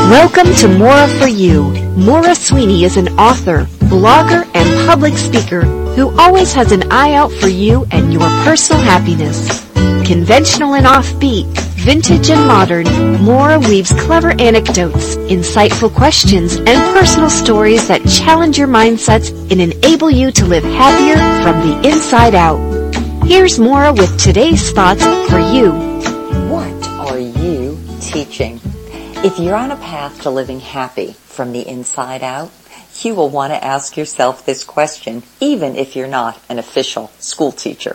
Welcome to Maura for You. Maura Sweeney is an author, blogger, and public speaker who always has an eye out for you and your personal happiness. Conventional and offbeat, vintage and modern, Maura weaves clever anecdotes, insightful questions, and personal stories that challenge your mindsets and enable you to live happier from the inside out. Here's Maura with today's thoughts for you. What are you teaching? If you're on a path to living happy from the inside out, you will want to ask yourself this question, even if you're not an official school teacher.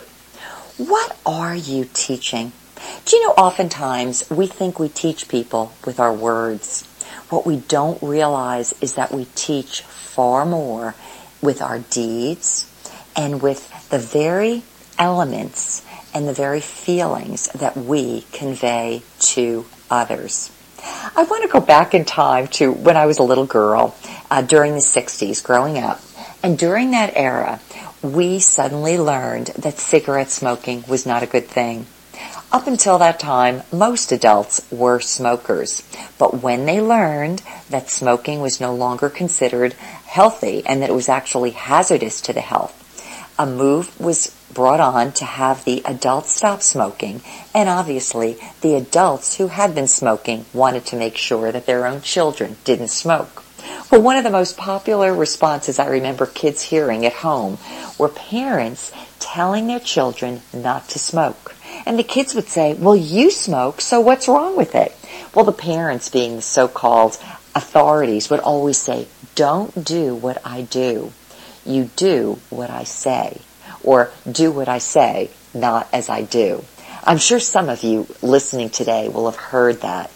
What are you teaching? Do you know, oftentimes we think we teach people with our words. What we don't realize is that we teach far more with our deeds and with the very elements and the very feelings that we convey to others. I want to go back in time to when I was a little girl during the 60s, growing up. And during that era, we suddenly learned that cigarette smoking was not a good thing. Up until that time, most adults were smokers. But when they learned that smoking was no longer considered healthy and that it was actually hazardous to the health, a move was brought on to have the adults stop smoking, and obviously the adults who had been smoking wanted to make sure that their own children didn't smoke. Well, one of the most popular responses I remember kids hearing at home were parents telling their children not to smoke. And the kids would say, well, you smoke, so what's wrong with it? Well, the parents, being the so-called authorities, would always say, don't do what I do. You do what I say. Or do what I say, not as I do. I'm sure some of you listening today will have heard that.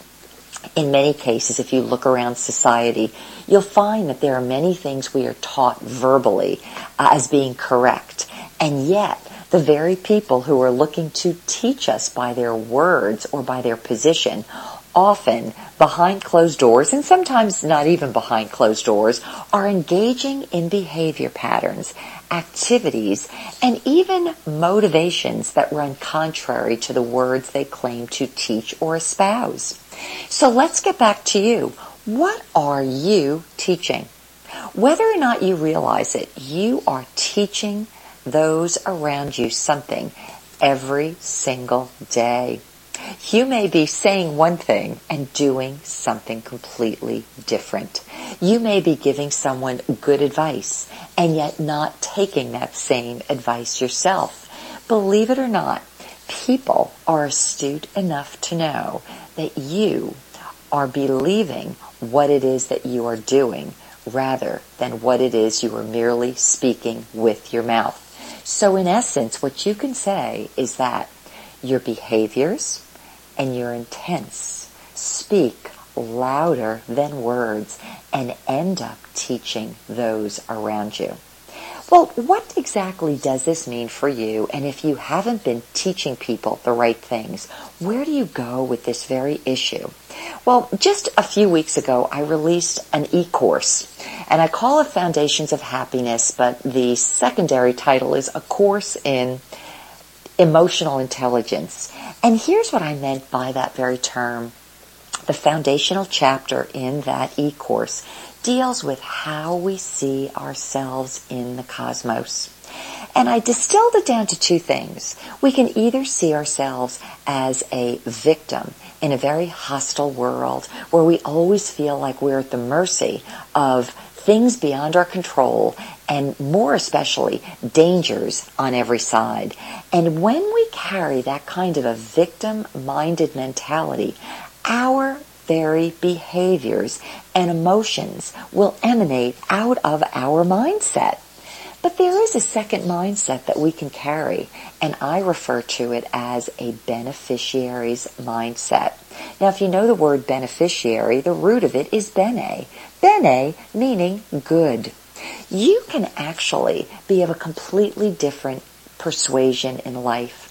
In many cases, if you look around society, you'll find that there are many things we are taught verbally as being correct. And yet, the very people who are looking to teach us by their words or by their position, often behind closed doors, and sometimes not even behind closed doors, are engaging in behavior patterns, activities, and even motivations that run contrary to the words they claim to teach or espouse. So let's get back to you. What are you teaching? Whether or not you realize it, you are teaching those around you something every single day. You may be saying one thing and doing something completely different. You may be giving someone good advice and yet not taking that same advice yourself. Believe it or not, people are astute enough to know that you are believing what it is that you are doing rather than what it is you are merely speaking with your mouth. So in essence, what you can say is that your behaviors and your intents speak louder than words and end up teaching those around you. Well, what exactly does this mean for you? And if you haven't been teaching people the right things, where do you go with this very issue? Well, just a few weeks ago, I released an e-course, and I call it Foundations of Happiness, but the secondary title is A Course in Emotional Intelligence. And here's what I meant by that very term. The foundational chapter in that e-course deals with how we see ourselves in the cosmos. And I distilled it down to two things. We can either see ourselves as a victim in a very hostile world where we always feel like we're at the mercy of things beyond our control, and more especially dangers on every side. And when we carry that kind of a victim-minded mentality, our very behaviors and emotions will emanate out of our mindset. But there is a second mindset that we can carry, and I refer to it as a beneficiary's mindset. Now, if you know the word beneficiary, the root of it is bene. Bene meaning good. You can actually be of a completely different persuasion in life.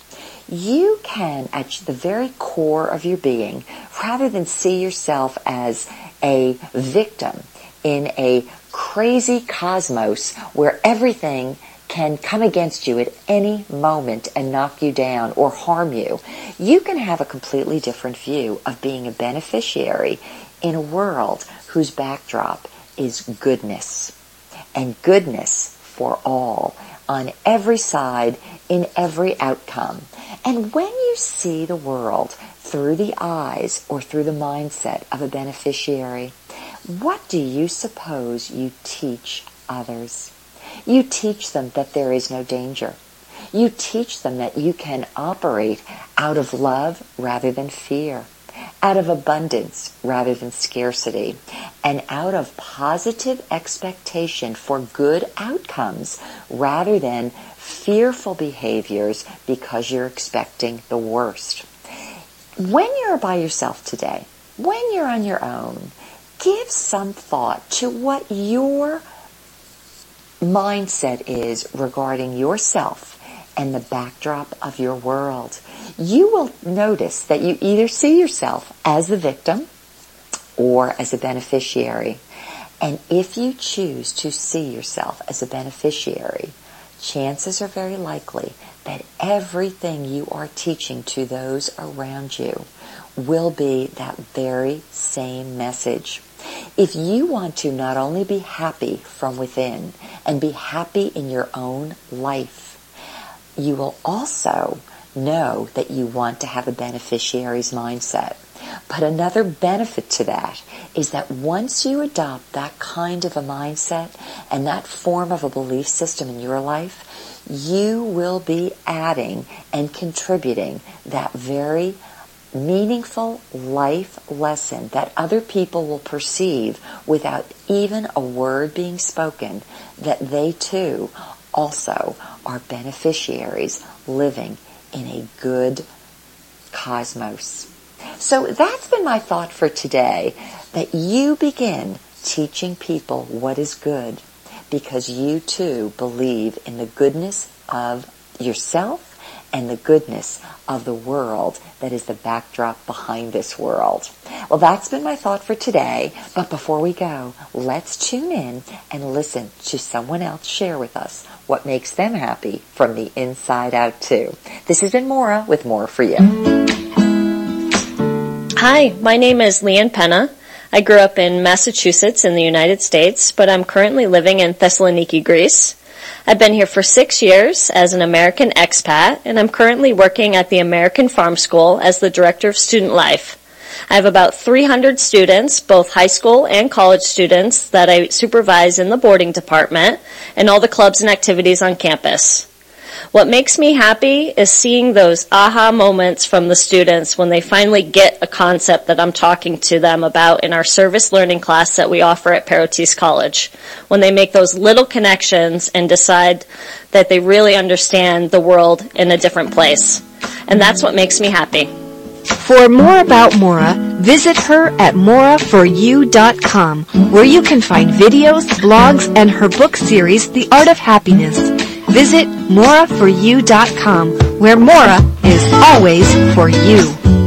You can, at the very core of your being, rather than see yourself as a victim in a crazy cosmos where everything can come against you at any moment and knock you down or harm you, you can have a completely different view of being a beneficiary in a world whose backdrop is goodness, and goodness for all, on every side, in every outcome. And when you see the world through the eyes or through the mindset of a beneficiary, what do you suppose you teach others? You teach them that there is no danger. You teach them that you can operate out of love rather than fear, out of abundance rather than scarcity, and out of positive expectation for good outcomes rather than fearful behaviors because you're expecting the worst. When you're by yourself today, when you're on your own, give some thought to what your mindset is regarding yourself and the backdrop of your world. You will notice that you either see yourself as the victim or as a beneficiary. And if you choose to see yourself as a beneficiary, chances are very likely that everything you are teaching to those around you will be that very same message. If you want to not only be happy from within and be happy in your own life, you will also know that you want to have a beneficiary's mindset. But another benefit to that is that once you adopt that kind of a mindset and that form of a belief system in your life, you will be adding and contributing that very meaningful life lesson that other people will perceive without even a word being spoken, that they too also are beneficiaries living in a good cosmos. So that's been my thought for today, that you begin teaching people what is good because you too believe in the goodness of yourself and the goodness of the world that is the backdrop behind this world. Well, that's been my thought for today, but before we go, let's tune in and listen to someone else share with us what makes them happy from the inside out too. This has been Maura with More For You. Hi, my name is Leanne Penna. I grew up in Massachusetts in the United States, but I'm currently living in Thessaloniki, Greece. I've been here for 6 years as an American expat, and I'm currently working at the American Farm School as the Director of Student Life. I have about 300 students, both high school and college students, that I supervise in the boarding department and all the clubs and activities on campus. What makes me happy is seeing those aha moments from the students when they finally get a concept that I'm talking to them about in our service learning class that we offer at Parotis College. When they make those little connections and decide that they really understand the world in a different place. And that's what makes me happy. For more about Maura, visit her at mauraforyou.com, where you can find videos, blogs, and her book series, The Art of Happiness. Visit mauraforyou.com, where Maura is always for you.